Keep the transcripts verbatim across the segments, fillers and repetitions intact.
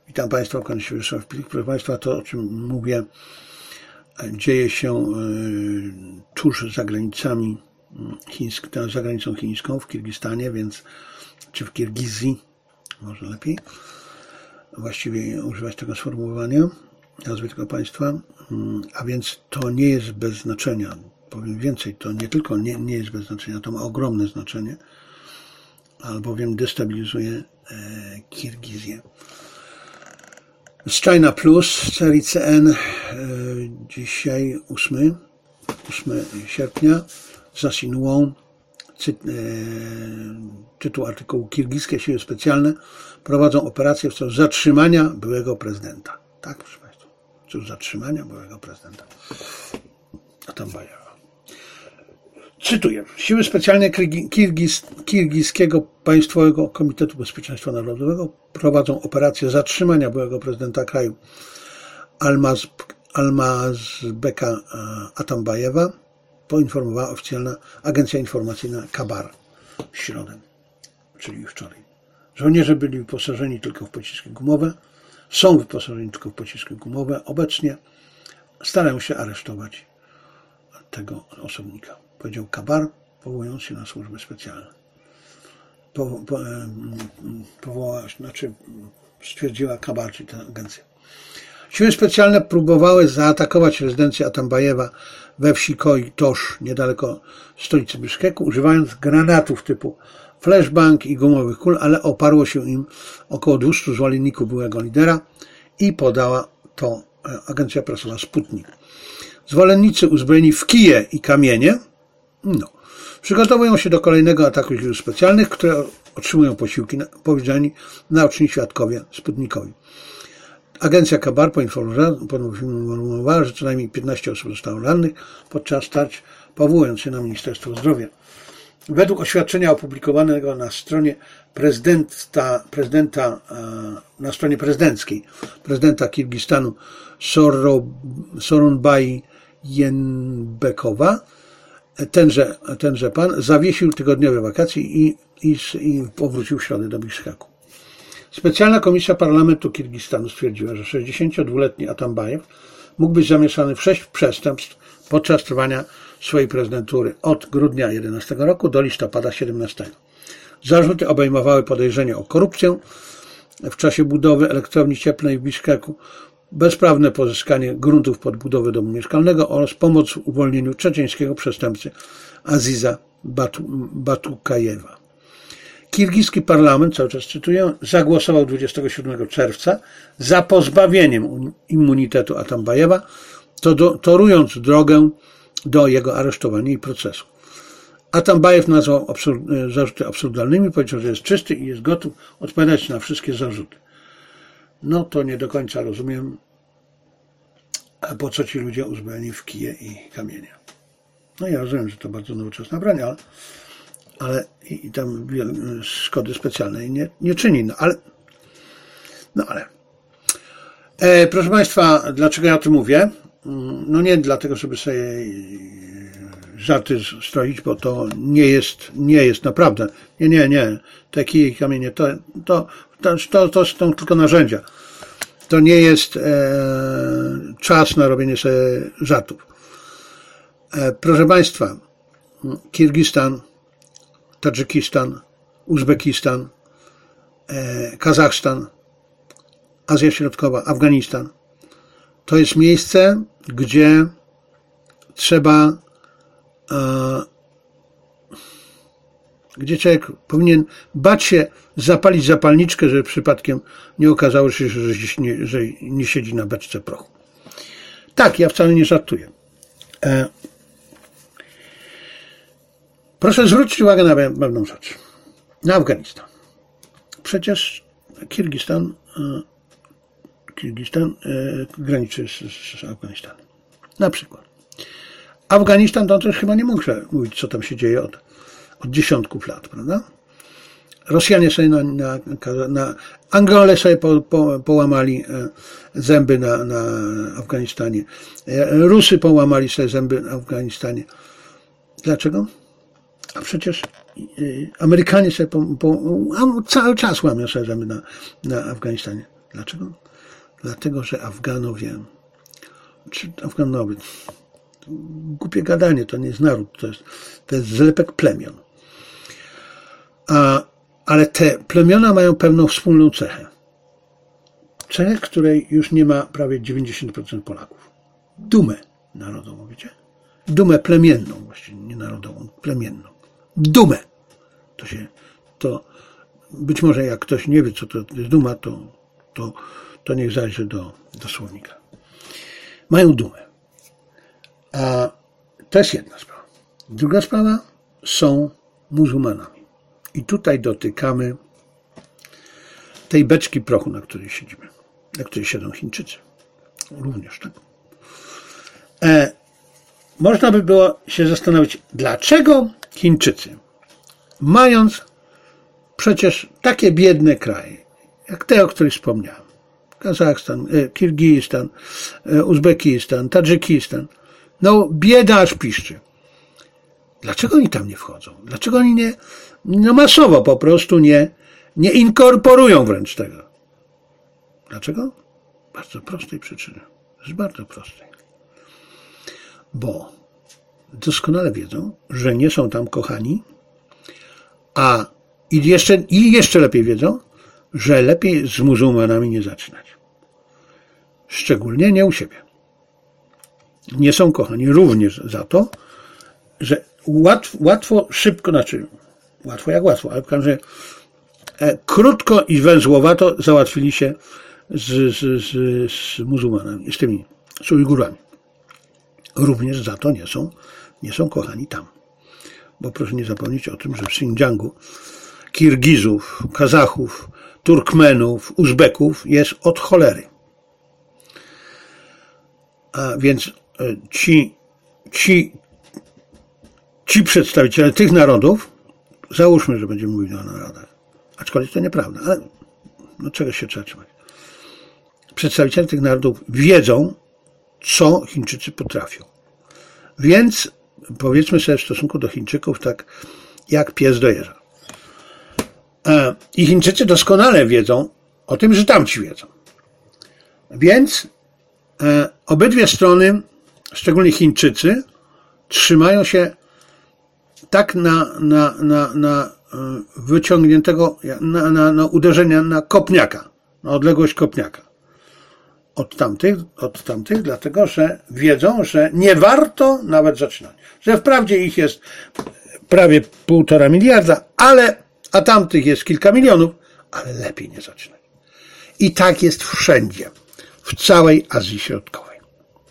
Witam Państwa, kłaniam się Wiesław Pilik. Proszę Państwa, to o czym mówię dzieje się tuż za granicami chińsk, za granicą chińską w Kirgistanie, więc czy w Kirgizji, może lepiej właściwie używać tego sformułowania, nazwy tego państwa, a więc to nie jest bez znaczenia. Powiem więcej, to nie tylko nie, nie jest bez znaczenia, to ma ogromne znaczenie, albowiem destabilizuje e, Kirgizję. Z China Plus, serii C N, e, dzisiaj ósmego sierpnia, za Xinhuą, cy, e, tytuł artykułu: Kirgijskie siły specjalne prowadzą operację w celu zatrzymania byłego prezydenta. Tak, proszę Państwa, w celu zatrzymania byłego prezydenta Atambajewa. Cytuję. Siły specjalne Kirgiz, Kirgijskiego Państwowego Komitetu Bezpieczeństwa Narodowego prowadzą operację zatrzymania byłego prezydenta kraju Almaz, Almazbeka Atambajewa, poinformowała oficjalna agencja informacyjna Kabar w środę, czyli wczoraj. Żołnierze byli wyposażeni tylko w pociski gumowe, są wyposażeni tylko w pociski gumowe. Obecnie starają się aresztować tego osobnika, powiedział Kabar, powołując się na służby specjalne. Po, po, powołała, znaczy stwierdziła Kabar, czyli ta agencja. Siły specjalne próbowały zaatakować rezydencję Atambajewa we wsi Koi Tosz, niedaleko stolicy Biszkeku, używając granatów typu flashbang i gumowych kul, ale oparło się im około dwieście zwolenników byłego lidera i podała to agencja prasowa Sputnik. Zwolennicy uzbrojeni w kije i kamienie no, przygotowują się do kolejnego ataku sił specjalnych, które otrzymują posiłki, powiedziani naoczni świadkowie Sputnikowi. Agencja Kabar poinformowała, że co najmniej piętnaście osób zostało rannych podczas starć, powołując się na Ministerstwo Zdrowia. Według oświadczenia opublikowanego na stronie prezydenta, prezydenta na stronie prezydenckiej prezydenta Kirgistanu Sooronbai Jeenbekowa, tenże, tenże pan zawiesił tygodniowe wakacje i, i, i powrócił w środę do Biszkeku. Specjalna komisja parlamentu Kirgistanu stwierdziła, że sześćdziesięciodwuletni Atambajew mógł być zamieszany w sześć przestępstw podczas trwania swojej prezydentury od grudnia jedenastego roku do listopada siedemnastego. Zarzuty obejmowały podejrzenie o korupcję w czasie budowy elektrowni cieplnej w Biszkeku, bezprawne pozyskanie gruntów pod budowę domu mieszkalnego oraz pomoc w uwolnieniu czeczeńskiego przestępcy Aziza Batu, Batukajewa. Kirgijski parlament, cały czas cytuję, zagłosował dwudziestego siódmego czerwca za pozbawieniem immunitetu Atambajewa, to do, torując drogę do jego aresztowania i procesu. Atambajew nazwał absurd, zarzuty absurdalnymi, powiedział, że jest czysty i jest gotów odpowiadać na wszystkie zarzuty. No to nie do końca rozumiem, po co ci ludzie uzbrojeni w kije i kamienie. No ja rozumiem, że to bardzo nowoczesna broń, ale, ale i, i tam szkody specjalnej nie, nie czyni. No ale, no ale. E, proszę Państwa, dlaczego ja o tym mówię? No nie dlatego, żeby sobie żarty stroić, bo to nie jest, nie jest naprawdę. Nie, nie, nie. Te kije i kamienie to, to, to, to, to są tylko narzędzia. To nie jest e, czas na robienie sobie żartów. E, proszę Państwa, Kirgistan, Tadżykistan, Uzbekistan, e, Kazachstan, Azja Środkowa, Afganistan. To jest miejsce, gdzie trzeba, e, gdzie człowiek powinien bać się zapalić zapalniczkę, żeby przypadkiem nie okazało się, że, nie, że nie siedzi na beczce prochu. Tak, ja wcale nie żartuję. E, proszę zwrócić uwagę na pewną rzecz. Na Afganistan. Przecież Kirgistan e, Kirgistan e, graniczy z, z Afganistanem. Na przykład. Afganistan to też chyba nie mógł mówić, co tam się dzieje od, od dziesiątków lat, prawda? Rosjanie sobie na, na, na Angole sobie po, po, połamali zęby na, na Afganistanie. Rusy połamali sobie zęby na Afganistanie. Dlaczego? A przecież Amerykanie sobie po, po, cały czas łamią sobie zęby na, na Afganistanie. Dlaczego? Dlatego, że Afganowie, czy Afganowie, głupie gadanie, to nie jest naród, to jest, to jest zlepek plemion. A, ale te plemiona mają pewną wspólną cechę. Cechę, której już nie ma prawie dziewięćdziesiąt procent Polaków. Dumę narodową, wiecie? Dumę plemienną, właściwie nie narodową, plemienną. Dumę. To się, to być może jak ktoś nie wie, co to jest duma, to, to, to niech zajrzy do, do słownika. Mają dumę. A to jest jedna sprawa. Druga sprawa, są muzułmanami. I tutaj dotykamy tej beczki prochu, na której siedzimy, na której siedzą Chińczycy. Również tak. E, można by było się zastanowić, dlaczego Chińczycy, mając przecież takie biedne kraje, jak te, o których wspomniałem, Kazachstan, e, Kirgistan, e, Uzbekistan, Tadżykistan, no bieda aż piszczy. Dlaczego oni tam nie wchodzą? Dlaczego oni nie, no masowo po prostu nie, nie inkorporują wręcz tego? Dlaczego? Bardzo prostej przyczyny. Z bardzo prostej. Bo doskonale wiedzą, że nie są tam kochani, a i jeszcze, i jeszcze lepiej wiedzą, że lepiej z muzułmanami nie zaczynać. Szczególnie nie u siebie. Nie są kochani również za to, że łatwo, łatwo szybko, znaczy łatwo jak łatwo, ale w każdym razie e, krótko i węzłowato załatwili się z, z, z, z muzułmanami, z tymi, z Ujgurami. Również za to nie są, nie są kochani tam. Bo proszę nie zapomnieć o tym, że w Xinjiangu Kirgizów, Kazachów, Turkmenów, Uzbeków jest od cholery. A więc ci, ci, ci przedstawiciele tych narodów, załóżmy, że będziemy mówili o narodach, aczkolwiek to nieprawda, ale no czegoś się trzeba trzymać. Przedstawiciele tych narodów wiedzą, co Chińczycy potrafią. Więc powiedzmy sobie w stosunku do Chińczyków tak jak pies do jeża. I Chińczycy doskonale wiedzą o tym, że tamci wiedzą. Więc obydwie strony, szczególnie Chińczycy, trzymają się tak na, na, na, na wyciągniętego, na, na, na uderzenia na kopniaka, na odległość kopniaka. Od tamtych, od tamtych, dlatego że wiedzą, że nie warto nawet zaczynać. Że wprawdzie ich jest prawie półtora miliarda, ale, a tamtych jest kilka milionów, ale lepiej nie zaczynać. I tak jest wszędzie, w całej Azji Środkowej.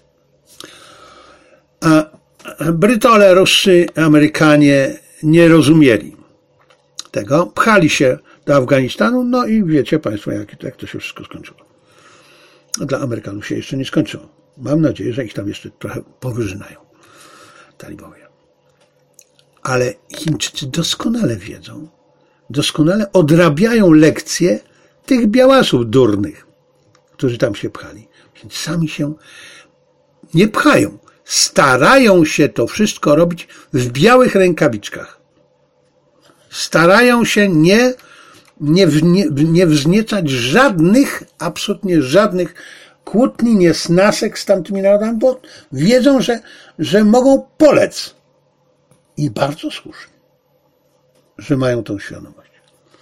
A Brytole, Ruscy, Amerykanie nie rozumieli tego, pchali się do Afganistanu, no i wiecie Państwo, jak, jak to się wszystko skończyło. Dla Amerykanów się jeszcze nie skończyło. Mam nadzieję, że ich tam jeszcze trochę powyżynają talibowie. Ale Chińczycy doskonale wiedzą, doskonale odrabiają lekcje tych białasów durnych, którzy tam się pchali. Więc sami się nie pchają. Starają się to wszystko robić w białych rękawiczkach. Starają się nie Nie, nie, nie wzniecać żadnych, absolutnie żadnych kłótni, niesnasek z tamtymi narodami, bo wiedzą, że, że mogą polec. I bardzo słusznie, że mają tą świadomość.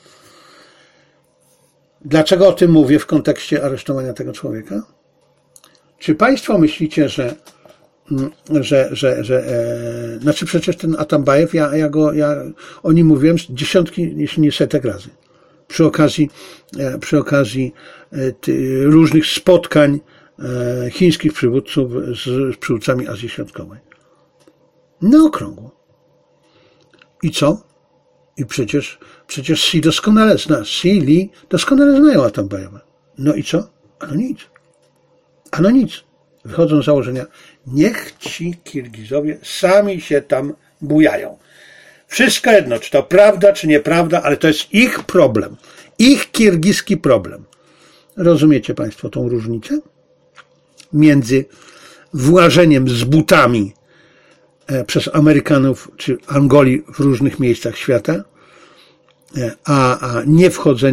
Dlaczego o tym mówię w kontekście aresztowania tego człowieka? Czy Państwo myślicie, że że, że, że e, znaczy przecież ten Atambajew, ja, ja go, ja o nim mówiłem dziesiątki, jeśli nie setek razy. Przy okazji, przy okazji różnych spotkań chińskich przywódców z przywódcami Azji Środkowej. Na okrągło. I co? I przecież, przecież Xi doskonale zna, Xi Li doskonale znają Atambajewa. No i co? Ano nic. Ano nic. Wychodzą z założenia, niech ci Kirgizowie sami się tam bujają. Wszystko jedno, czy to prawda, czy nieprawda, ale to jest ich problem. Ich kirgiski problem. Rozumiecie Państwo tą różnicę? Między włażeniem z butami przez Amerykanów czy Angoli w różnych miejscach świata, a, a nie wchodzeniem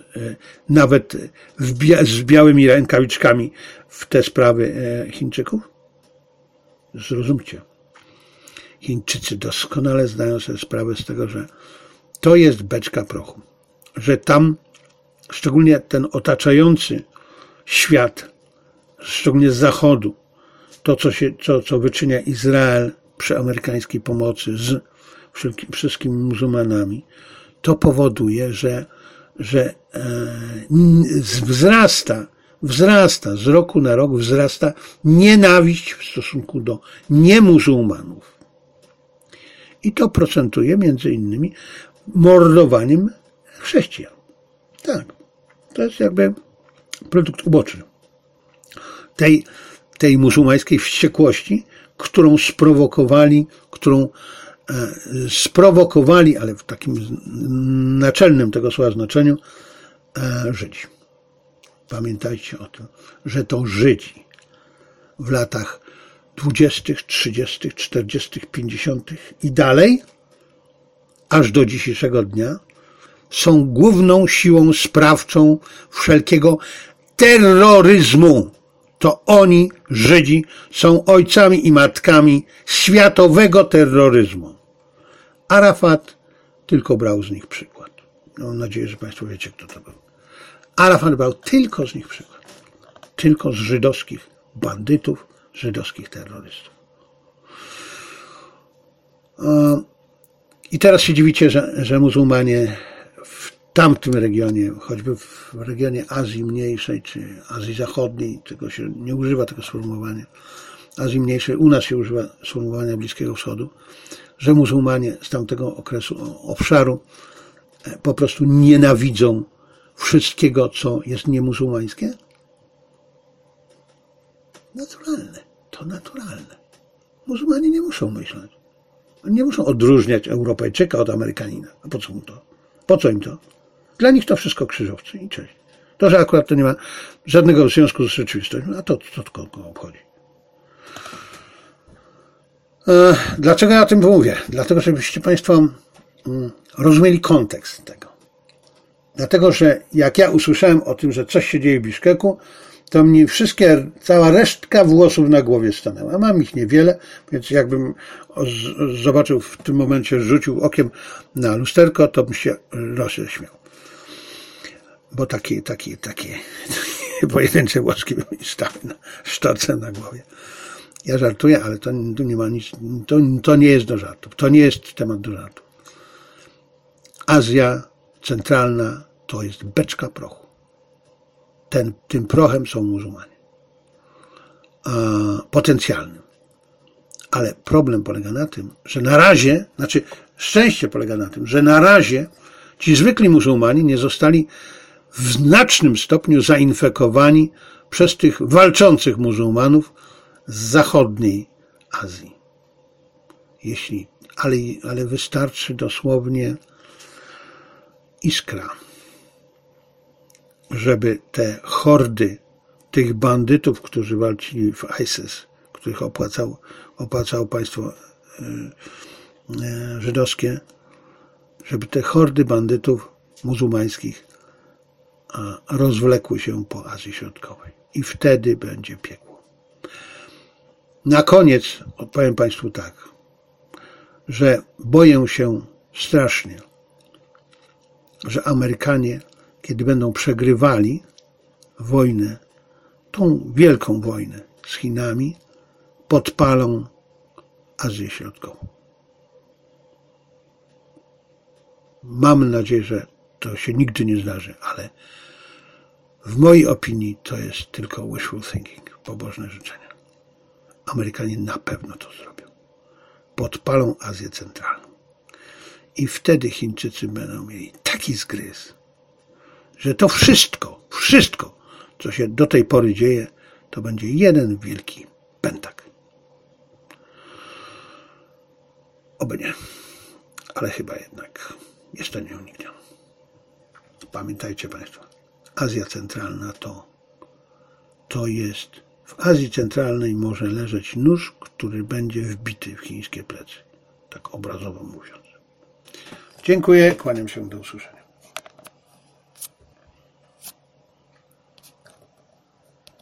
nawet z białymi rękawiczkami w te sprawy Chińczyków? Zrozumcie. Chińczycy doskonale zdają sobie sprawę z tego, że to jest beczka prochu. Że tam, szczególnie ten otaczający świat, szczególnie z Zachodu, to, co, się, co, co wyczynia Izrael przy amerykańskiej pomocy z wszystkimi muzułmanami, to powoduje, że, że e, wzrasta, wzrasta, z roku na rok wzrasta nienawiść w stosunku do niemuzułmanów. I to procentuje między innymi mordowaniem chrześcijan. Tak, to jest jakby produkt uboczny tej, tej muzułmańskiej wściekłości, którą sprowokowali, którą e, sprowokowali, ale w takim naczelnym tego słowa znaczeniu, e, Żydzi. Pamiętajcie o tym, że to Żydzi w latach dwudziestych, trzydziestych, czterdziestych, pięćdziesiątych i dalej, aż do dzisiejszego dnia, są główną siłą sprawczą wszelkiego terroryzmu. To oni, Żydzi, są ojcami i matkami światowego terroryzmu. Arafat tylko brał z nich przykład. Mam nadzieję, że Państwo wiecie, kto to był. Arafat brał tylko z nich przykład. Tylko z żydowskich bandytów, żydowskich terrorystów. I teraz się dziwicie, że, że muzułmanie w tamtym regionie, choćby w regionie Azji Mniejszej czy Azji Zachodniej, tego się nie używa tego sformułowania, Azji Mniejszej, u nas się używa sformułowania Bliskiego Wschodu, że muzułmanie z tamtego okresu, obszaru po prostu nienawidzą wszystkiego, co jest niemuzułmańskie? Naturalne. To naturalne. Muzułmanie nie muszą myśleć. Nie muszą odróżniać Europejczyka od Amerykanina. A po co mu to? Po co im to? Dla nich to wszystko krzyżowcy i cześć. To, że akurat to nie ma żadnego związku z rzeczywistością, a to, to, to kogo obchodzi. E, dlaczego ja o tym mówię? Dlatego, żebyście Państwo mm, rozumieli kontekst tego. Dlatego, że jak ja usłyszałem o tym, że coś się dzieje w Biszkeku, to mnie wszystkie, cała resztka włosów na głowie stanęła. Mam ich niewiele, więc jakbym zobaczył w tym momencie, rzucił okiem na lusterko, to bym się rozśmiał. Bo takie, takie, takie, takie pojedyncze włoski by mi stały na sztorce na głowie. Ja żartuję, ale to tu nie ma nic, to, to nie jest do żartów. To nie jest temat do żartów. Azja Centralna to jest beczka prochu. Ten, tym prochem są muzułmanie. A, potencjalnym. Ale problem polega na tym, że na razie, znaczy szczęście polega na tym, że na razie ci zwykli muzułmanie nie zostali w znacznym stopniu zainfekowani przez tych walczących muzułmanów z zachodniej Azji. Jeśli, ale, ale wystarczy dosłownie iskra, żeby te hordy tych bandytów, którzy walczyli w ISIS, których opłacał, opłacało państwo żydowskie, żeby te hordy bandytów muzułmańskich rozwlekły się po Azji Środkowej. I wtedy będzie piekło. Na koniec powiem Państwu tak, że boję się strasznie, że Amerykanie, kiedy będą przegrywali wojnę, tą wielką wojnę z Chinami, podpalą Azję Środkową. Mam nadzieję, że to się nigdy nie zdarzy, ale w mojej opinii to jest tylko wishful thinking, pobożne życzenia. Amerykanie na pewno to zrobią. Podpalą Azję Centralną. I wtedy Chińczycy będą mieli taki zgryz, że to wszystko, wszystko, co się do tej pory dzieje, to będzie jeden wielki pętak. Oby nie, ale chyba jednak jest to nieuniknione. Pamiętajcie Państwo, Azja Centralna to, to jest, w Azji Centralnej może leżeć nóż, który będzie wbity w chińskie plecy, tak obrazowo mówiąc. Dziękuję, kłaniam się, do usłyszenia.